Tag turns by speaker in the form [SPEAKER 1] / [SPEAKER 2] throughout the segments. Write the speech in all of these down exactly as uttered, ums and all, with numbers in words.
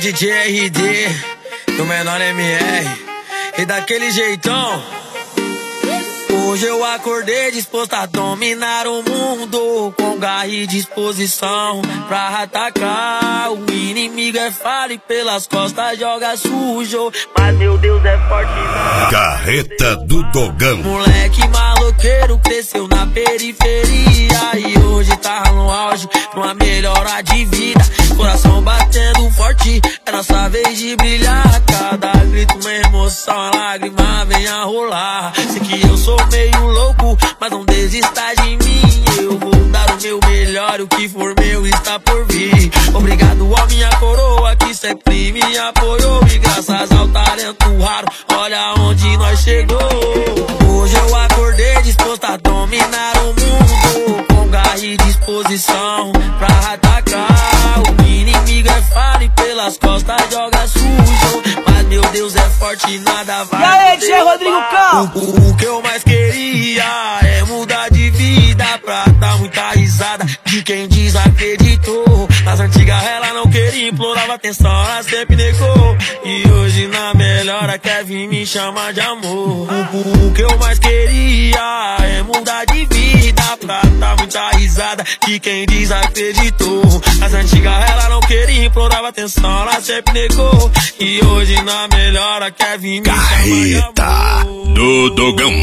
[SPEAKER 1] D J R D, do menor M R, e daquele jeitão. Hoje eu acordei disposto a dominar o mundo, com garra e disposição pra atacar. O inimigo é falho e pelas costas joga sujo, mas meu Deus é forte na
[SPEAKER 2] Carreta do Dogão.
[SPEAKER 1] Moleque maloqueiro cresceu na periferia e hoje tá no auge, numa melhora de vida. Coração batendo forte, é nossa vez de brilhar. Cada grito uma emoção, a lágrima vem a rolar. Sei que eu sou meio louco, mas não desista de mim. Eu vou dar o meu melhor, o que for meu está por vir. Obrigado a minha coroa que sempre me apoiou, e graças ao talento raro, olha onde nós chegou. Hoje eu acordei disposto a dominar o mundo, com garra e disposição pra atacar. O inimigo é falho e pelas costas joga sujo, mas meu Deus é forte e nada vai.
[SPEAKER 3] E aí, D J Rodrigo Cal?
[SPEAKER 1] O, o, o que eu mais queria é mudar de vida, pra dar muita risada de quem desacreditou. Nas antigas ela não queria, implorava atenção, ela sempre negou. E hoje na melhora quer vir me chamar de amor. O, o, o que eu mais queria é mudar de vida, pra dar muita risada de quem desacreditou. Nas antigas ela não queria, implorava atenção, ela sempre negou. E hoje na melhora quer vir me
[SPEAKER 2] Carreta
[SPEAKER 1] chamar de amor.
[SPEAKER 2] do Dogão.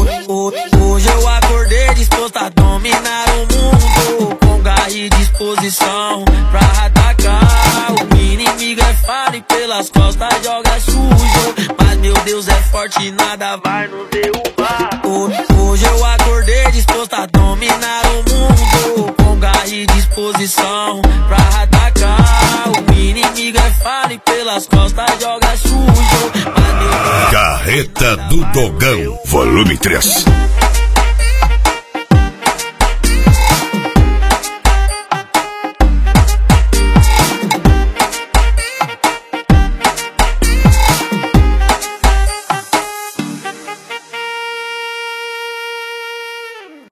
[SPEAKER 1] Hoje eu acordei disposto a dominar o mundo, com garra e disposição pra atacar. O inimigo é falho e pelas costas joga sujo, mas meu Deus é forte e nada vai nos derrubar. Hoje eu acordei disposto a dominar o mundo, com garra e disposição pra atacar. O inimigo é falho e pelas costas joga sujo, mas meu Deus...
[SPEAKER 2] Carreta do Dogão, volume três.